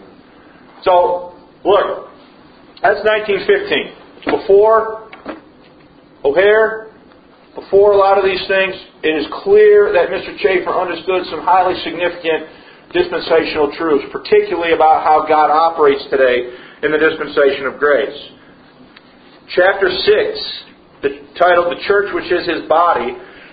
So, look, that's 1915. Before O'Hare, before a lot of these things, it is clear that Mr. Chafer understood some highly significant dispensational truths, particularly about how God operates today in the dispensation of grace. Chapter 6, titled "The Church Which Is His Body,"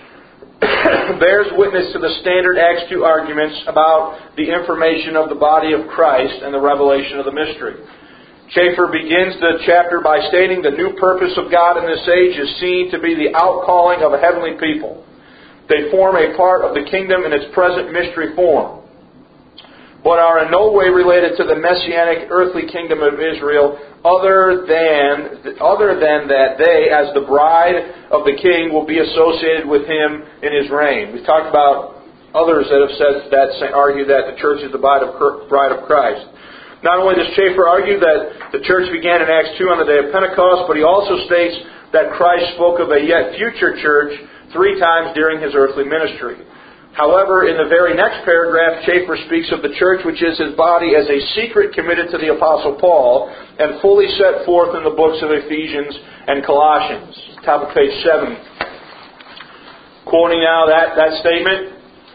bears witness to the standard Acts 2 arguments about the information of the body of Christ and the revelation of the mystery. Chafer begins the chapter by stating the new purpose of God in this age is seen to be the outcalling of a heavenly people. They form a part of the kingdom in its present mystery form, but are in no way related to the messianic earthly kingdom of Israel, other than that they, as the bride of the King, will be associated with Him in His reign. We've talked about others that have said that, argue that the church is the bride of Christ. Not only does Chafer argue that the church began in Acts 2 on the day of Pentecost, but he also states that Christ spoke of a yet future church 3 times during His earthly ministry. However, in the very next paragraph, Chafer speaks of the church which is His body as a secret committed to the Apostle Paul and fully set forth in the books of Ephesians and Colossians. Top of page 7. Quoting now that statement.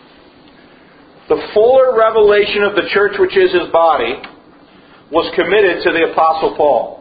"The fuller revelation of the church which is His body was committed to the Apostle Paul.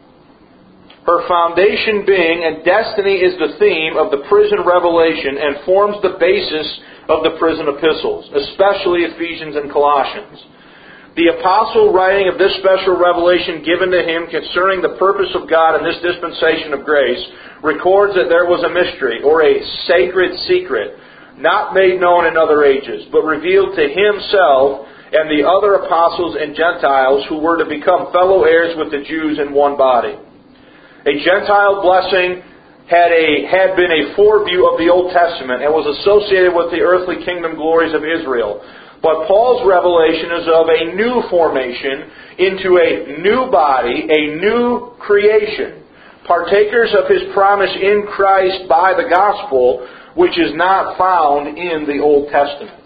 Her foundation being and destiny is the theme of the prison revelation and forms the basis of the prison epistles, especially Ephesians and Colossians. The apostle, writing of this special revelation given to him concerning the purpose of God in this dispensation of grace, records that there was a mystery, or a sacred secret, not made known in other ages, but revealed to himself and the other apostles and Gentiles who were to become fellow heirs with the Jews in one body. A Gentile blessing had been a foreview of the Old Testament and was associated with the earthly kingdom glories of Israel. But Paul's revelation is of a new formation into a new body, a new creation, partakers of His promise in Christ by the gospel, which is not found in the Old Testament."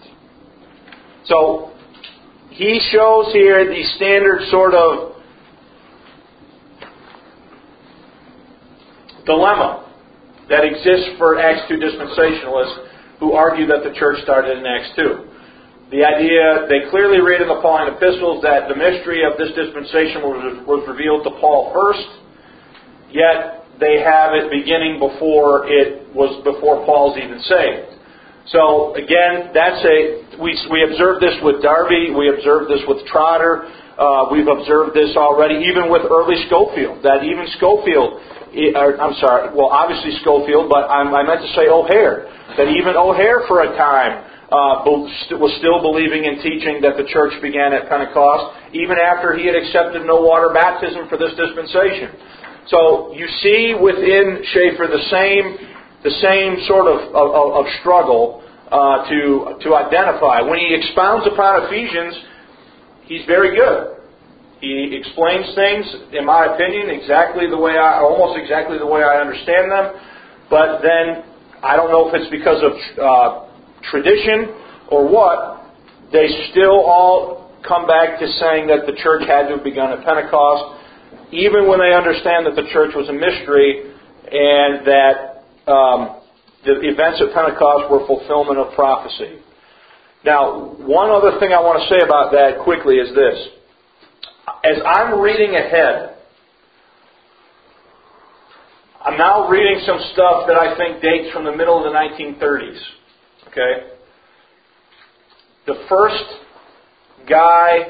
So, he shows here the standard sort of dilemma that exists for Acts 2 dispensationalists who argue that the church started in Acts 2. The idea, they clearly read in the Pauline epistles that the mystery of this dispensation was revealed to Paul first, yet they have it beginning before Paul's even saved. So again, we observed this with Darby, we observed this with Trotter, we've observed this already even with early Schofield, that even Schofield, obviously Schofield, but I meant to say O'Hare, that even O'Hare for a time was still believing and teaching that the church began at Pentecost, even after he had accepted no water baptism for this dispensation. So you see within Schaeffer the same sort of struggle to identify. When he expounds upon Ephesians, he's very good. He explains things, in my opinion, almost exactly the way I understand them. But then I don't know if it's because of tradition or what, they still all come back to saying that the church had to have begun at Pentecost, even when they understand that the church was a mystery and that the events at Pentecost were fulfillment of prophecy. Now, one other thing I want to say about that quickly is this. As I'm reading ahead, I'm now reading some stuff that I think dates from the middle of the 1930s. Okay? The first guy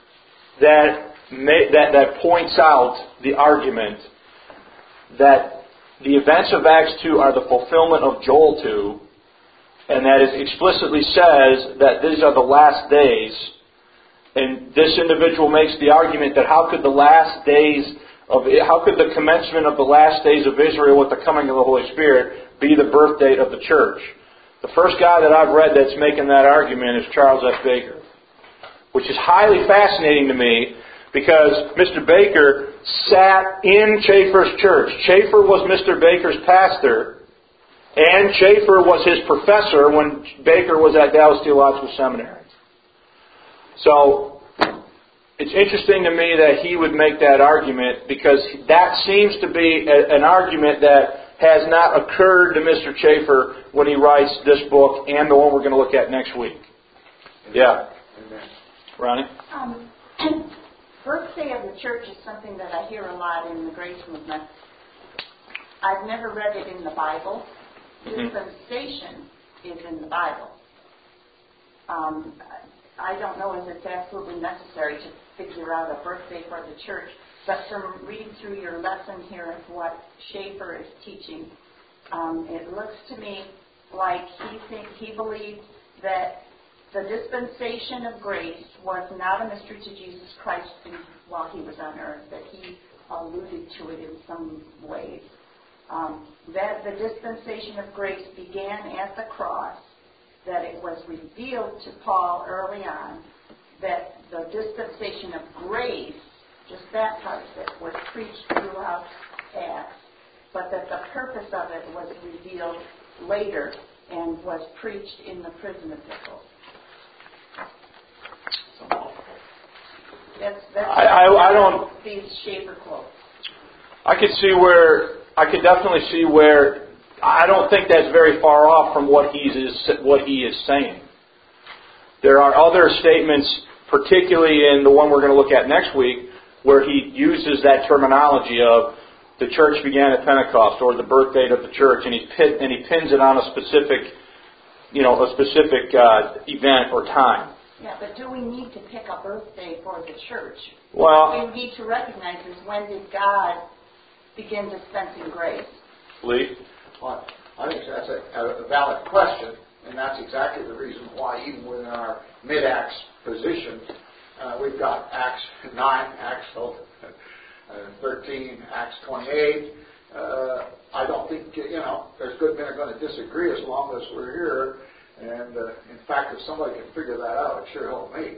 that points out the argument that the events of Acts 2 are the fulfillment of Joel 2, and that it explicitly says that these are the last days, and this individual makes the argument that how could the commencement of the last days of Israel with the coming of the Holy Spirit be the birth date of the church? The first guy that I've read that's making that argument is Charles F. Baker, which is highly fascinating to me because Mr. Baker sat in Schaeffer's church. Schaeffer was Mr. Baker's pastor, and Schaeffer was his professor when Baker was at Dallas Theological Seminary. So it's interesting to me that he would make that argument because that seems to be an argument that has not occurred to Mr. Schaeffer when he writes this book and the one we're going to look at next week. Yeah. Ronnie? Birthday of the church is something that I hear a lot in the grace movement. I've never read it in the Bible. Dispensation is in the Bible. I don't know if it's absolutely necessary to figure out a birthday for the church, but from reading through your lesson here of what Schaeffer is teaching, it looks to me like he believed that the dispensation of grace was not a mystery to Jesus Christ while he was on earth, that he alluded to it in some ways. That the dispensation of grace began at the cross, that it was revealed to Paul early on, that the dispensation of grace, just that part of it, was preached throughout Acts, but that the purpose of it was revealed later and was preached in the prison epistles. I don't. These Schaeffer quotes. I could definitely see where. I don't think that's very far off from what he is saying. There are other statements, particularly in the one we're going to look at next week, where he uses that terminology of the church began at Pentecost or the birth date of the church, and he pins it on a specific event or time. Yeah, but do we need to pick a birthday for the church? Well, what we need to recognize is when did God begin dispensing grace? Lee? Well, I think that's a valid question, and that's exactly the reason why even within our mid-Acts position, we've got Acts 9, Acts 13, Acts 28. I don't think, there's good men are going to disagree as long as we're here. And in fact, if somebody can figure that out, it sure help me.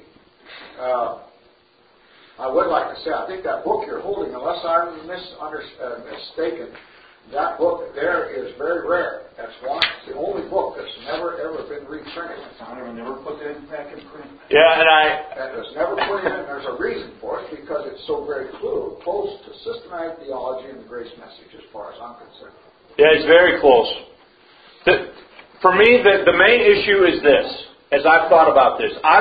I would like to say, I think that book you're holding, unless I'm mistaken, that book there is very rare. That's the only book that's never ever been reprinted. I never put that back in print. Yeah, that was never put in. There's a reason for it because it's so very close to systematic theology and the grace message, as far as I'm concerned. Yeah, it's very close. For me, the main issue is this. as I've thought about this. I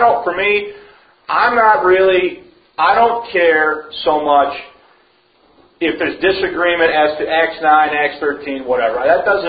don't care so much if there's disagreement as to Acts 9, Acts 13, whatever.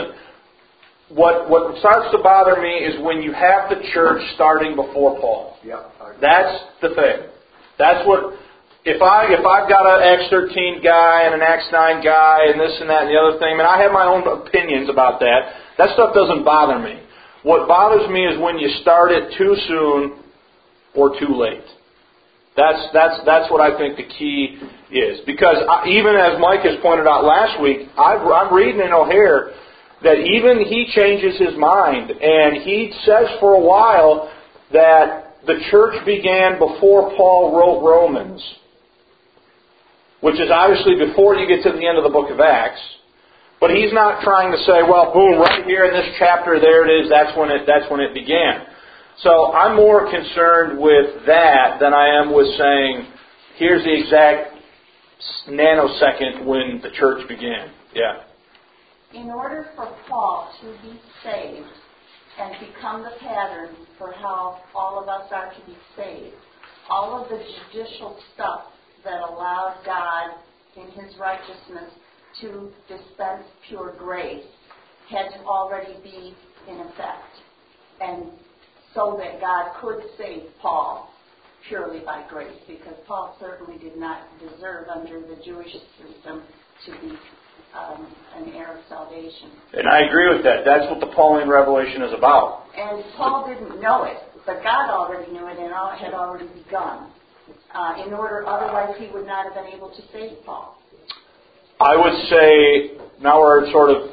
What starts to bother me is when you have the church starting before Paul. That's the thing. That's what, if I've got an Acts 13 guy and an Acts 9 guy and this and that and the other thing, and I have my own opinions about that, that stuff doesn't bother me. What bothers me is when you start it too soon or too late. That's what I think the key is. Because even as Mike has pointed out last week, I'm reading in O'Hare that even he changes his mind. And he says for a while that the church began before Paul wrote Romans, which is obviously before you get to the end of the book of Acts. But he's not trying to say, well, boom, right here in this chapter, there it is, that's when it began. So I'm more concerned with that than I am with saying, here's the exact nanosecond when the church began. Yeah. In order for Paul to be saved and become the pattern for how all of us are to be saved, all of the judicial stuff that allowed God in His righteousness to dispense pure grace had to already be in effect. And so that God could save Paul purely by grace, because Paul certainly did not deserve under the Jewish system to be an heir of salvation. And I agree with that. That's what the Pauline revelation is about. And Paul didn't know it, but God already knew it and it had already begun. Otherwise he would not have been able to save Paul. I would say, now we're sort of,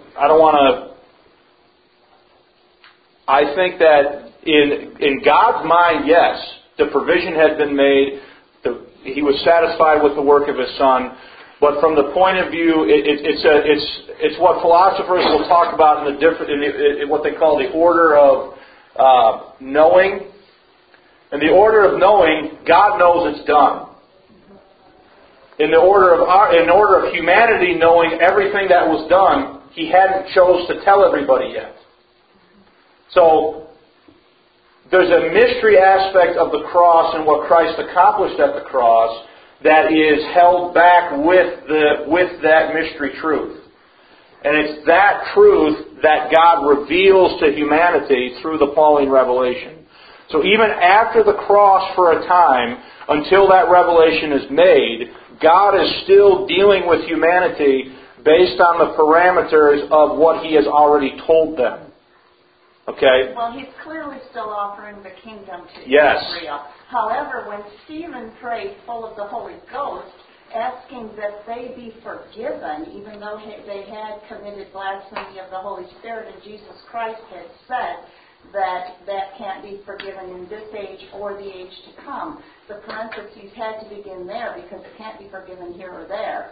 I think that in God's mind, yes, the provision had been made. He was satisfied with the work of His Son. But from the point of view, it's what philosophers will talk about in what they call the order of knowing. In the order of knowing, God knows it's done. In the order of humanity knowing everything that was done, He hadn't chose to tell everybody yet. So there's a mystery aspect of the cross and what Christ accomplished at the cross that is held back with that mystery truth. And it's that truth that God reveals to humanity through the Pauline revelation. So even after the cross for a time, until that revelation is made, God is still dealing with humanity based on the parameters of what He has already told them. Okay? Well, He's clearly still offering the kingdom to yes. Israel. However, when Stephen prayed full of the Holy Ghost, asking that they be forgiven, even though they had committed blasphemy of the Holy Spirit, and Jesus Christ had said that can't be forgiven in this age or the age to come. The parentheses had to begin there because it can't be forgiven here or there.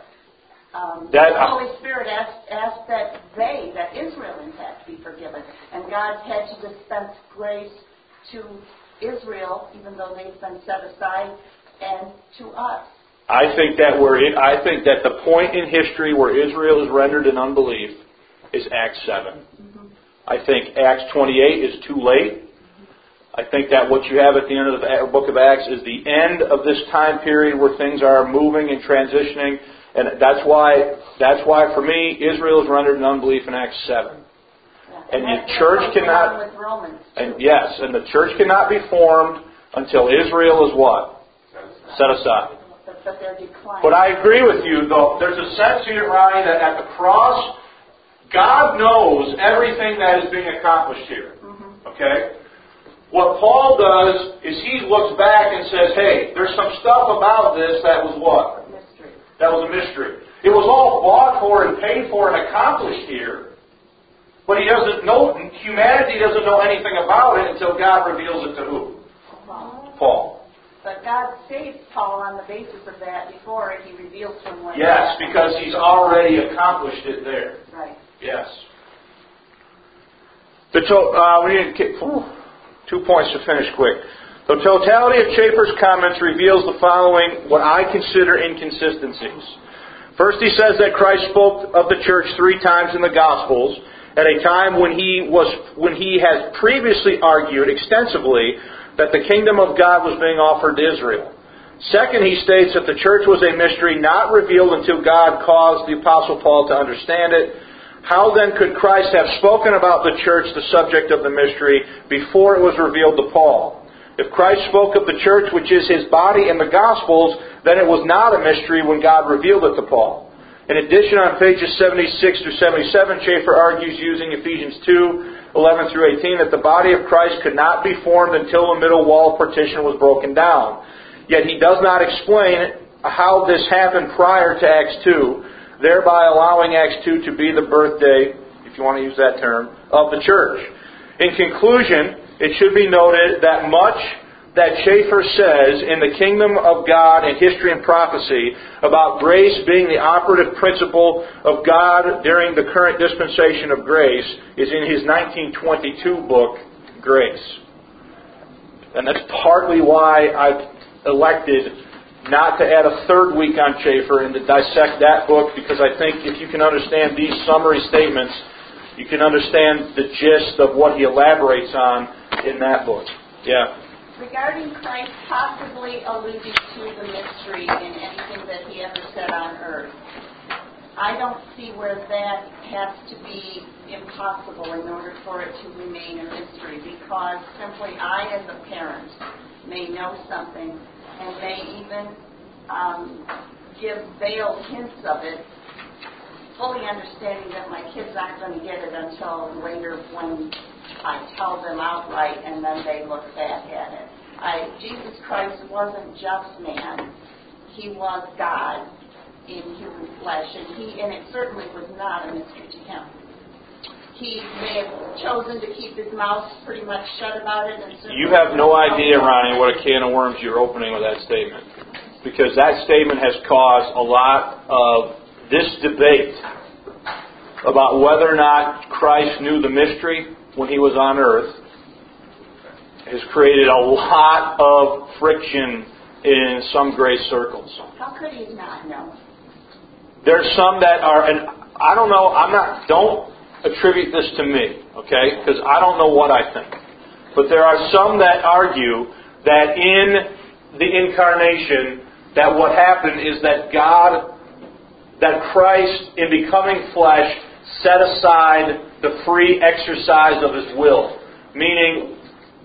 The Holy Spirit asked that Israel in fact be forgiven. And God had to dispense grace to Israel, even though they've been set aside, and to us. I think that the point in history where Israel is rendered in unbelief is Acts 7. Mm-hmm. I think Acts 28 is too late. I think that what you have at the end of the book of Acts is the end of this time period where things are moving and transitioning. And that's why for me, Israel is rendered in unbelief in Acts 7. Yeah, and the church cannot... And yes, and the church cannot be formed until Israel is what? Set aside. But they're declining. But I agree with you, though. There's a sense here, Ronnie, that at the cross, God knows everything that is being accomplished here. Mm-hmm. Okay? What Paul does is he looks back and says, hey, there's some stuff about this that was what? Mystery. That was a mystery. It was all bought for and paid for and accomplished here. But he doesn't know, humanity doesn't know anything about it until God reveals it to who? Paul. But God saved Paul on the basis of that before he revealed to him what yes, because He's already accomplished it there. Right. Yes. We need 2 points to finish quick. The totality of Chafer's comments reveals the following, what I consider inconsistencies. First, he says that Christ spoke of the church 3 times in the Gospels, at a time when he has previously argued extensively that the kingdom of God was being offered to Israel. Second, he states that the church was a mystery not revealed until God caused the Apostle Paul to understand it. How then could Christ have spoken about the church, the subject of the mystery, before it was revealed to Paul? If Christ spoke of the church, which is His body in the Gospels, then it was not a mystery when God revealed it to Paul. In addition, on pages 76 through 77, Schaeffer argues using Ephesians 2:11 through 18 that the body of Christ could not be formed until the middle wall of partition was broken down. Yet he does not explain how this happened prior to Acts 2, thereby allowing Acts 2 to be the birthday, if you want to use that term, of the church. In conclusion, it should be noted that much that Schaeffer says in the kingdom of God and history and prophecy about grace being the operative principle of God during the current dispensation of grace is in his 1922 book, Grace. And that's partly why I've elected not to add a third week on Schaeffer and to dissect that book, because I think if you can understand these summary statements, you can understand the gist of what he elaborates on in that book. Yeah. Regarding Christ possibly alluding to the mystery in anything that he ever said on earth, I don't see where that has to be impossible in order for it to remain a mystery, because simply I, as a parent, may know something and may even give veiled hints of it, fully understanding that my kids aren't going to get it until later when I tell them outright and then they look back at it. Jesus Christ wasn't just man. He was God in human flesh, and it certainly was not a mystery to him. He may have chosen to keep his mouth pretty much shut about it. And you have no idea, Ronnie, what a can of worms you're opening with that statement. Because that statement has caused a lot of this debate about whether or not Christ knew the mystery when he was on earth. Has created a lot of friction in some grace circles. How could he not know? There's some that are, and I don't know, don't attribute this to me, okay? Because I don't know what I think. But there are some that argue that in the incarnation, that what happened is that Christ, in becoming flesh, set aside the free exercise of His will. Meaning,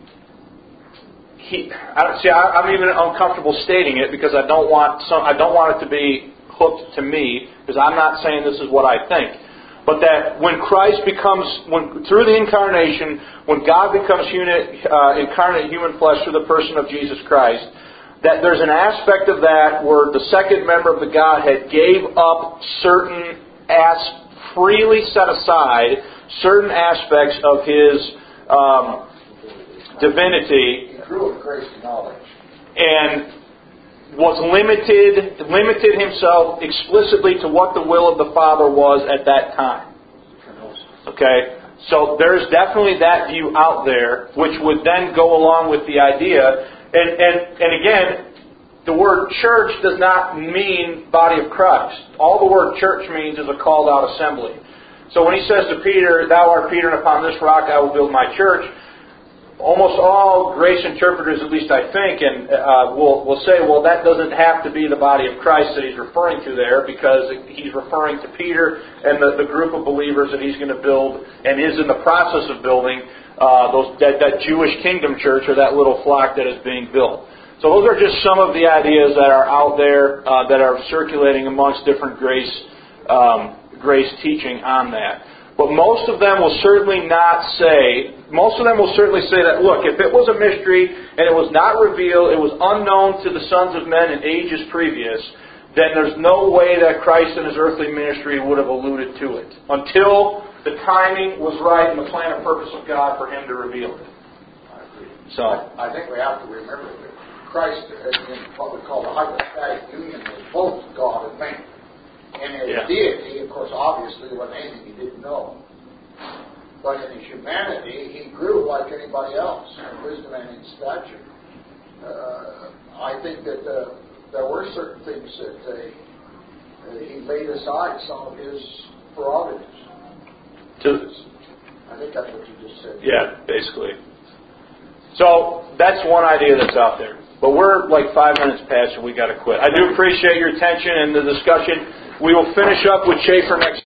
I'm even uncomfortable stating it because I don't want it to be hooked to me, because I'm not saying this is what I think. But that when Christ through the incarnation, when God becomes incarnate human flesh through the person of Jesus Christ, that there's an aspect of that where the second member of the Godhead gave up freely set aside certain aspects of His divinity. Through grace and knowledge. And was limited himself explicitly to what the will of the Father was at that time. Okay? So there's definitely that view out there, which would then go along with the idea. And again, the word church does not mean body of Christ. All the word church means is a called out assembly. So when he says to Peter, "Thou art Peter, and upon this rock I will build my church," almost all grace interpreters, at least I think, and will say, well, that doesn't have to be the body of Christ that he's referring to there, because he's referring to Peter and the group of believers that he's going to build and is in the process of building, that Jewish kingdom church, or that little flock that is being built. So those are just some of the ideas that are out there that are circulating amongst different grace teaching on that. But most of them will certainly say that, look, if it was a mystery and it was not revealed, it was unknown to the sons of men in ages previous, then there's no way that Christ and His earthly ministry would have alluded to it until the timing was right and the plan and purpose of God for Him to reveal it. I agree. So I think we have to remember that Christ is in what we call the hypostatic union with both God and man. And in His deity, of course, obviously, wasn't anything He didn't know. But in His humanity, He grew like anybody else, in wisdom and in stature. I think that there were certain things that He laid aside some of His prerogatives. I think that's what you just said. Yeah, basically. So that's one idea that's out there. But we're like 5 minutes past and we got to quit. I do appreciate your attention and the discussion. We will finish up with Schaefer next